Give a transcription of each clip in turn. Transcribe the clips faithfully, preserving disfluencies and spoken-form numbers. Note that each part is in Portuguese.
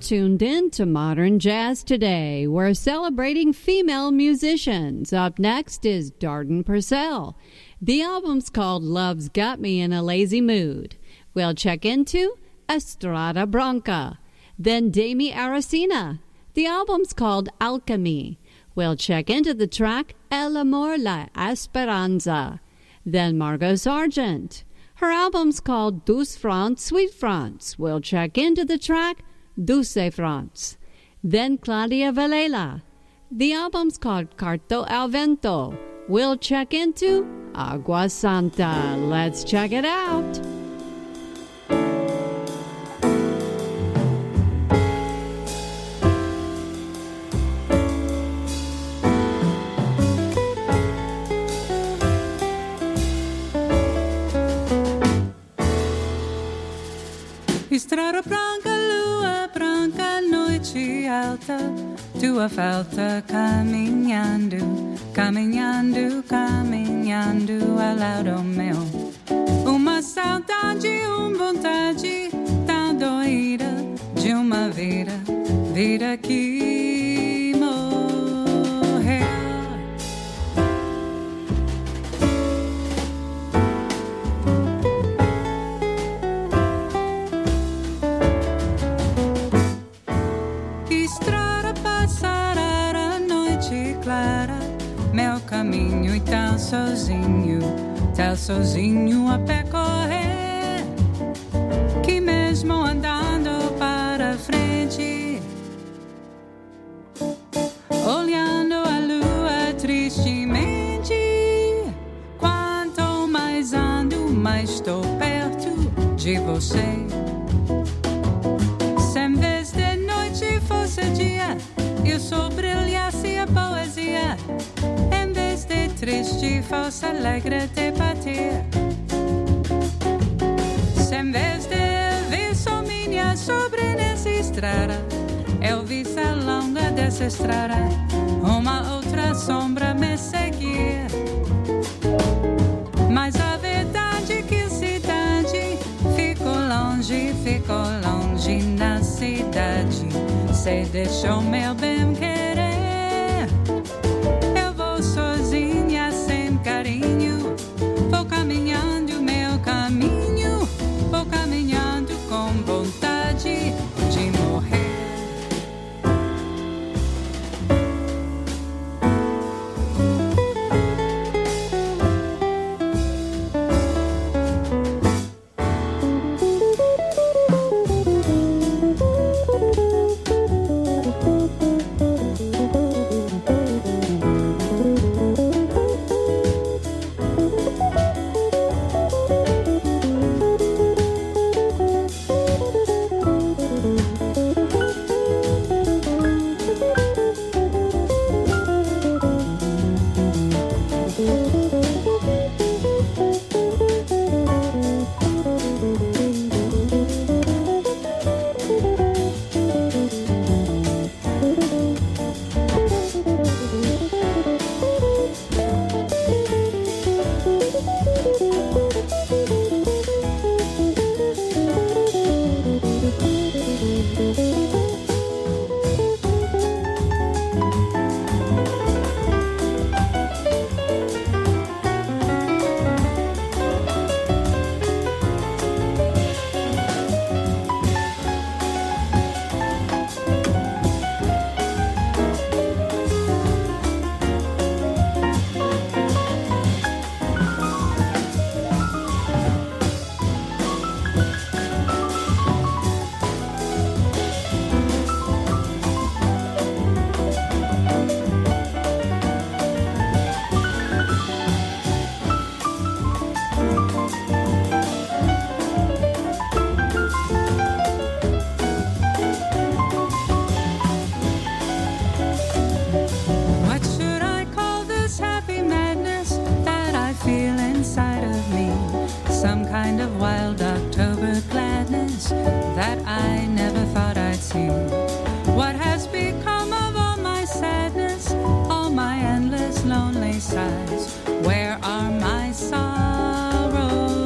tuned in to Modern Jazz Today. We're celebrating female musicians. Up next is Darden Purcell. The album's called Love's Got Me in a Lazy Mood. We'll check into Estrada Branca. Then Dami Aracena. The album's called Alchemy. We'll check into the track El Amor La Esperanza. Then Margot Sargent. Her album's called Douce France, Sweet France. We'll check into the track Dulce France. Then Claudia Vallela. The album's called Carto al Vento. We'll check into Agua Santa. Let's check it out. Estrada branca, lua branca, noite alta, tua falta caminhando, caminhando, caminhando ao lado meu. Uma saudade, uma vontade tão doida de uma vida, vida que morreu. Meu caminho e tão sozinho, tão sozinho a percorrer, que mesmo andando para frente, olhando a lua tristemente, quanto mais ando, mais estou perto de você. Se em vez de noite fosse dia, eu só brilhasse a poesia. Em vez de triste fosse alegre de bater. Se em vez de ver só minha sobre nessa estrada, eu visse a longa dessa estrada uma outra sombra me seguir. Mas a verdade é que a cidade ficou longe, ficou longe na cidade. Se deixou meu bem querer, eu vou sozinha sem carinho, vou caminhando meu caminho, vou caminhando com vontade de morrer.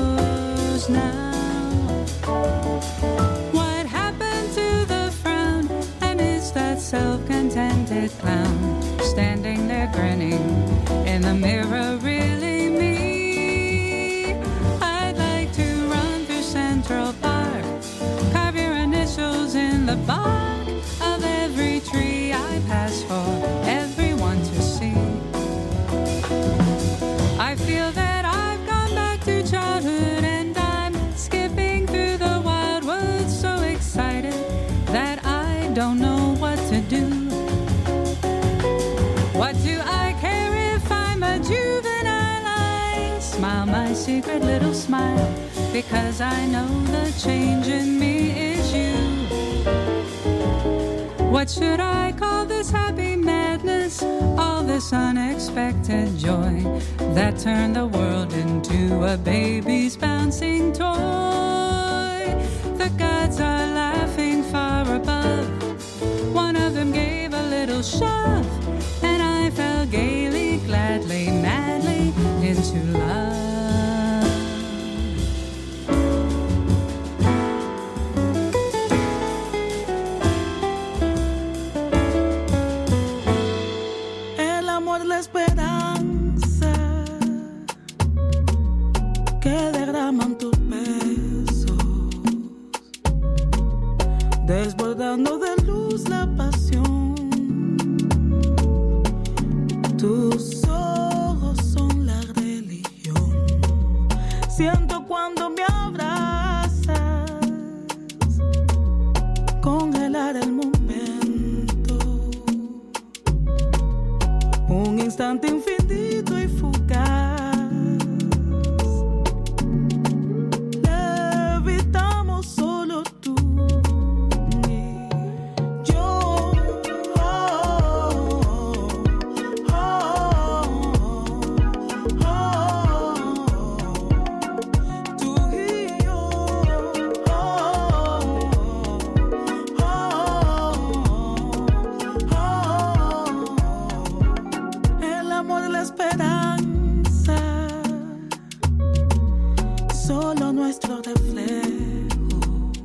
What happened to the frown red-headed clown standing there grinning in the mirror, really me. I'd like to run through Central Park, carve your initials in the bark of every tree I pass for everyone to see. I feel that I've gone back to childhood and I'm skipping through the wild woods, so excited that I don't know what to do. What do I care if I'm a juvenile? I smile my secret little smile, because I know the change in me is you. What should I call this happy madness? All this unexpected joy that turned the world into a baby's bouncing toy. The gods are laughing far above. One of them gave a little shove, and I fell gaily, gladly, madly into love. El amor, la esperanza que derraman tus besos, desbordando de luz la pasión. Tus ojos son la religión. Siento cuando me abrazas, congelar el momento, un instante infinito y fugaz. Levitamos solo tú y yo. Oh, oh, oh, oh. Tú y yo. Oh, oh, oh. El amor, la esperanza, solo nuestro reflejo,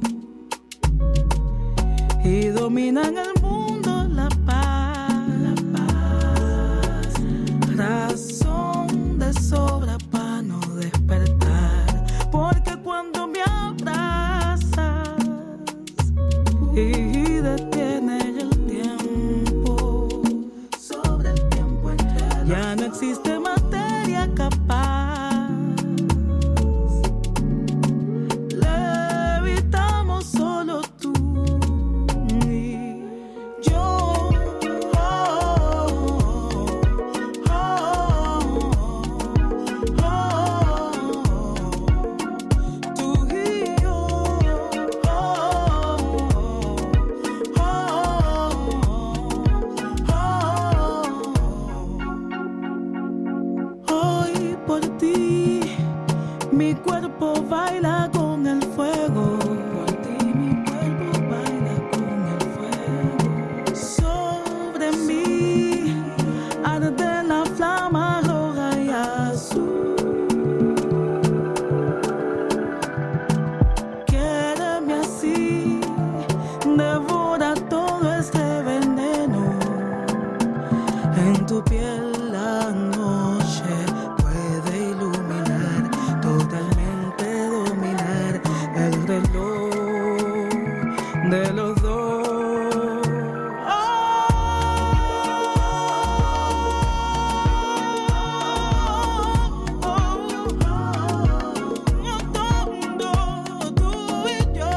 y dominan el mundo la paz, la paz, razón de sobra para no despertar, porque cuando me abrazas y detienes el tiempo, sobre el tiempo entero, ya no existe materia capaz. Levitamos solo tú y yo. Oh, oh, oh, oh. Tú y yo. Oh, oh, oh. Hoy por ti mi cuerpo baila con el fuego. Por ti mi cuerpo baila con el fuego. Sobre mí arde la flama roja y azul. Quiéreme así, devora todo este veneno. En tu piel la noche puede iluminar, totalmente dominar el reloj de los dos. Tú y yo.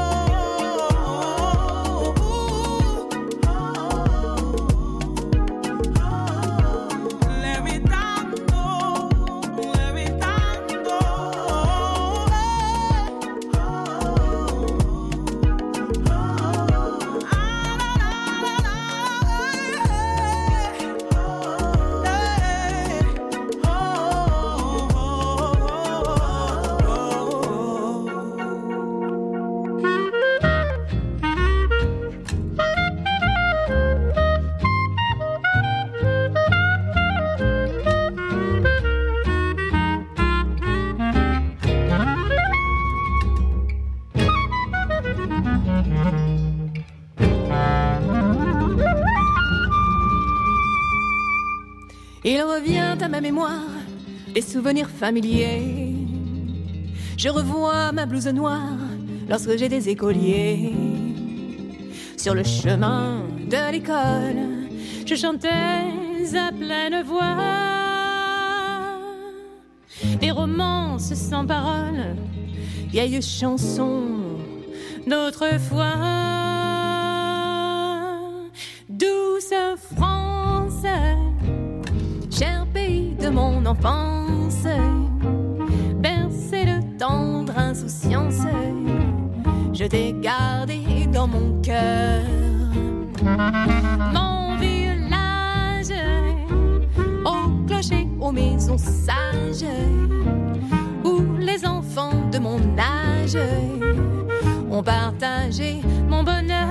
Il revient à ma mémoire des souvenirs familiers. Je revois ma blouse noire lorsque j'ai des écoliers. Sur le chemin de l'école, je chantais à pleine voix des romances sans paroles, vieilles chansons d'autrefois. Douce France, cher pays de mon enfance, bercé de tendre insouciance, je t'ai gardé dans mon cœur. Mon village, au clocher, aux maisons sages, où les enfants de mon âge ont partagé mon bonheur.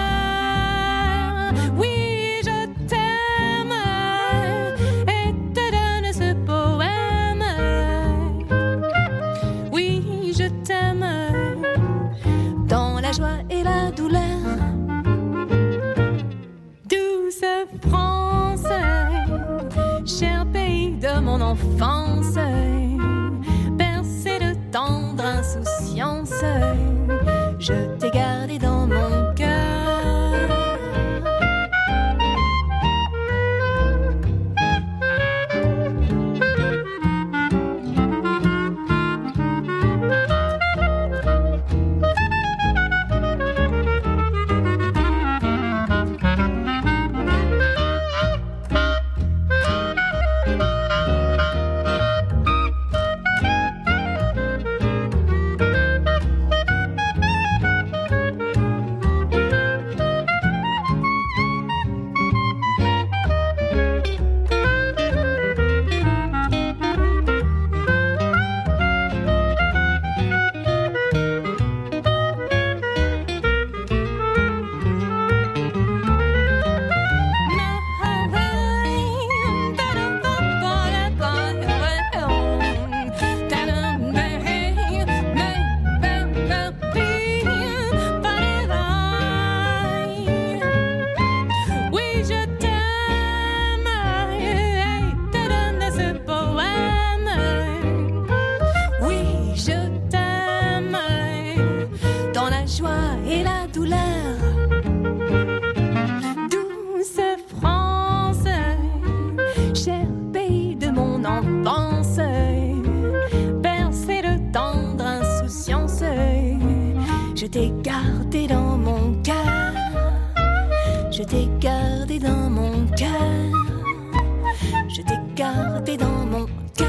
Oui, je t'aime et te donne ce poème. Oui, je t'aime dans la joie et la douleur. Douce France, cher pays de mon enfance, bercé de tendre insouciance, je t'ai gardé dans mon cœur. Je t'ai gardé dans mon cœur, je t'ai gardé dans mon cœur, je t'ai gardé dans mon cœur.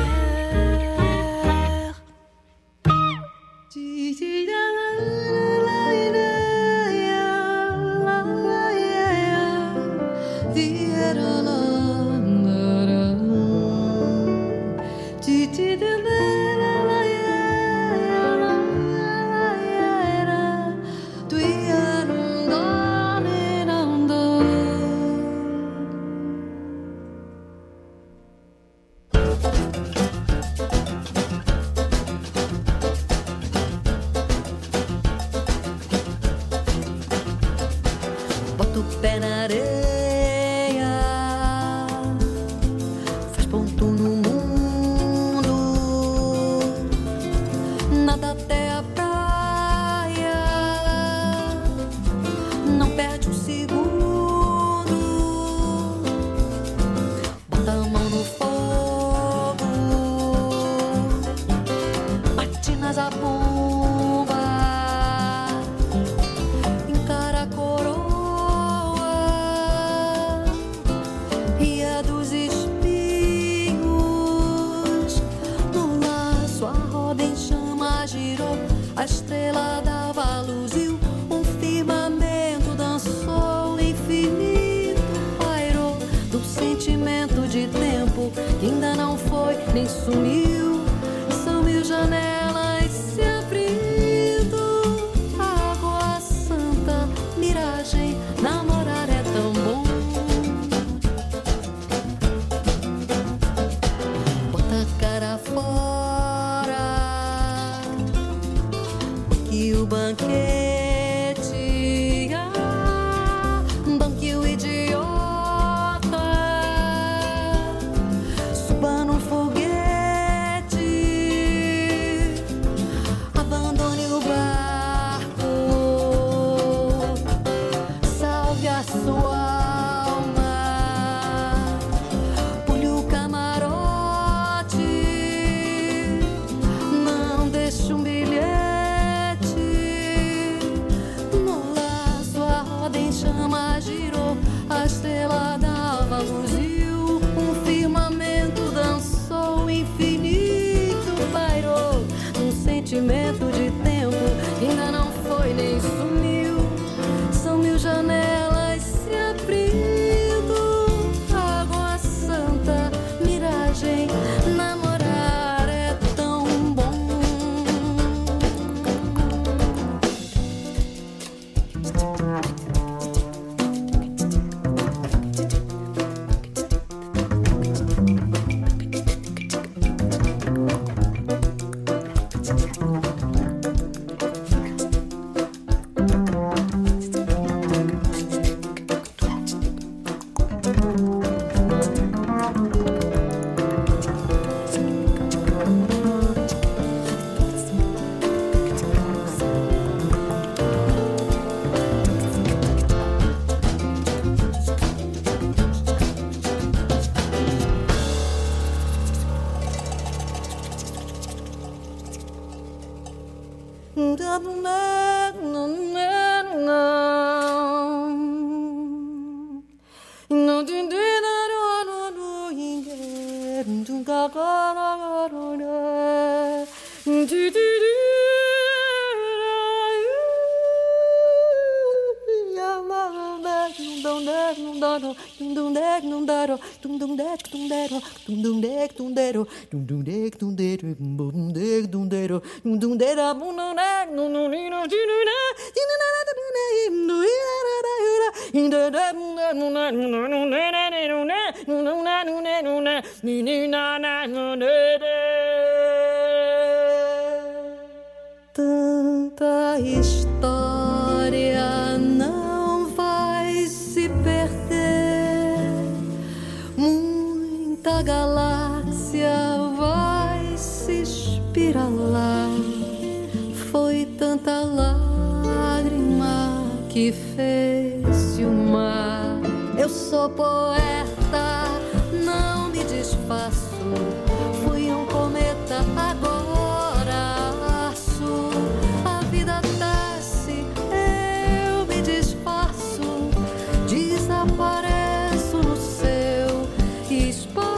Tanta história não vai se perder, muita galáxia vai se espiralar. Foi tanta lágrima que fez-se o mar. Eu sou poeta, não me desfaço. Fui um cometa, agora aço. A vida desce, eu me desfaço. Desapareço no seu espaço.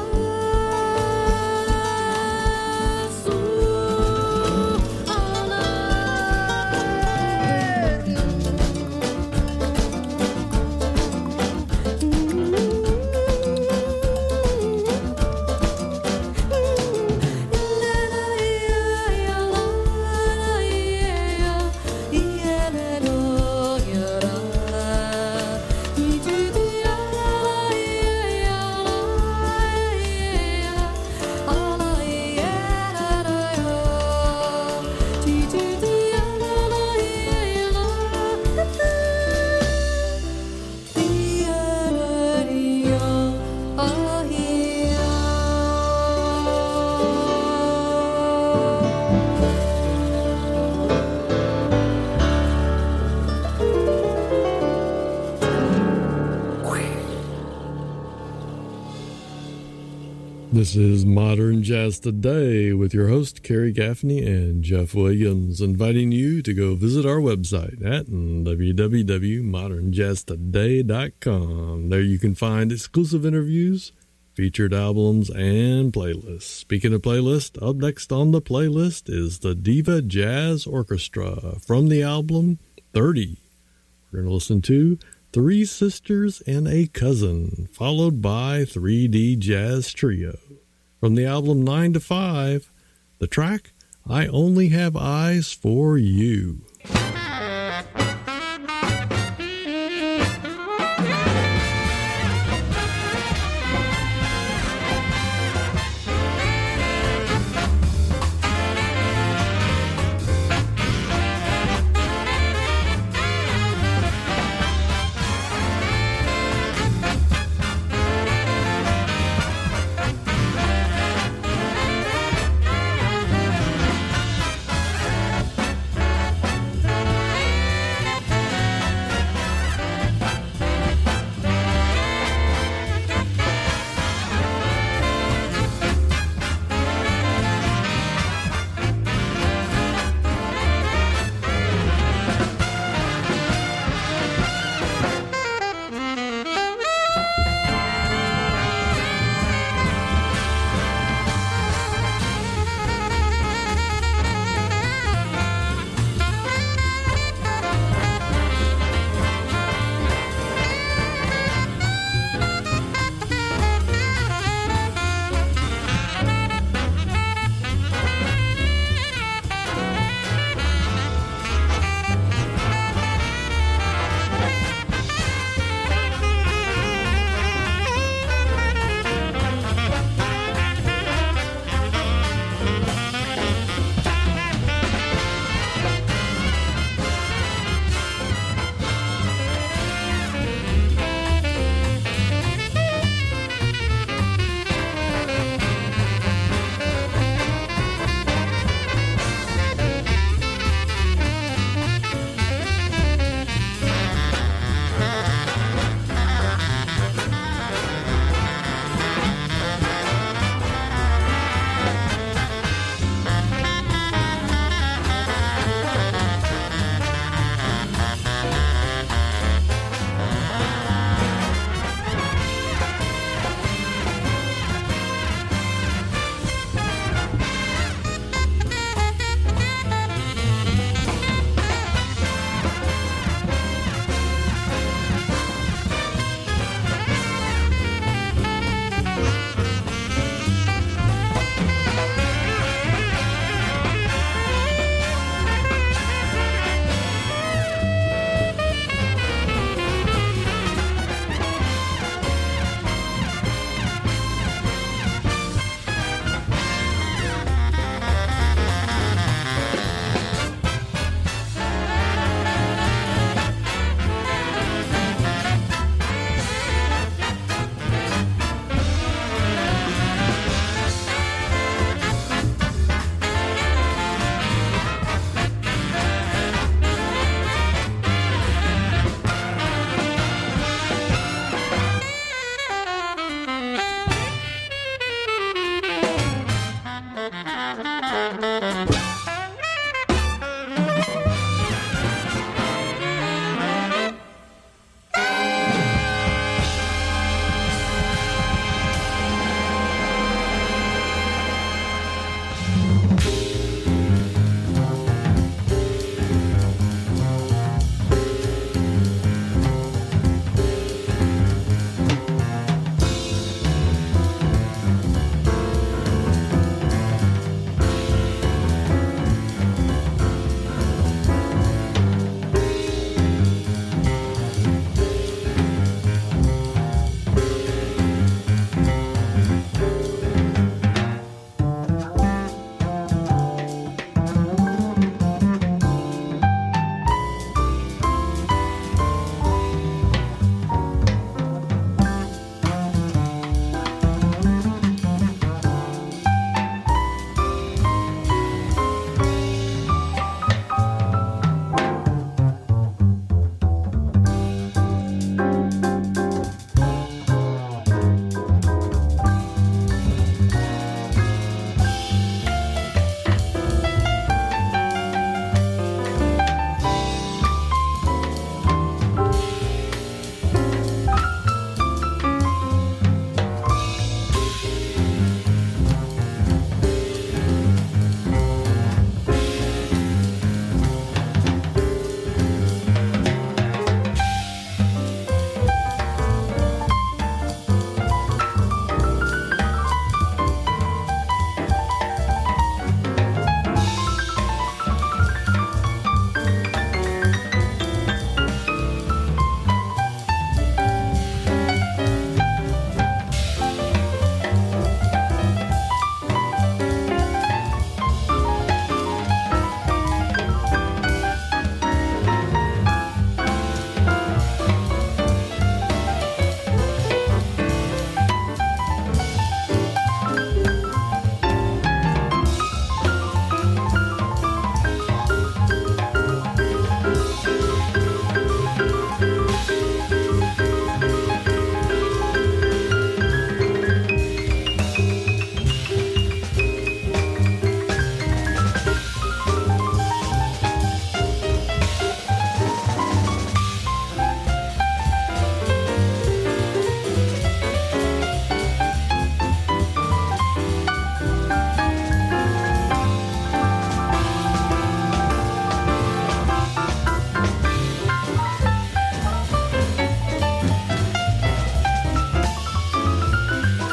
This is Modern Jazz Today with your host, Kerry Gaffney and Jeff Williams, inviting you to go visit our website at w w w dot modern jazz today dot com. There you can find exclusive interviews, featured albums, and playlists. Speaking of playlists, up next on the playlist is the Diva Jazz Orchestra from the album thirty. We're going to listen to Three Sisters and a Cousin, followed by three D Jazz Trio. From the album nine to five, the track, I Only Have Eyes for You.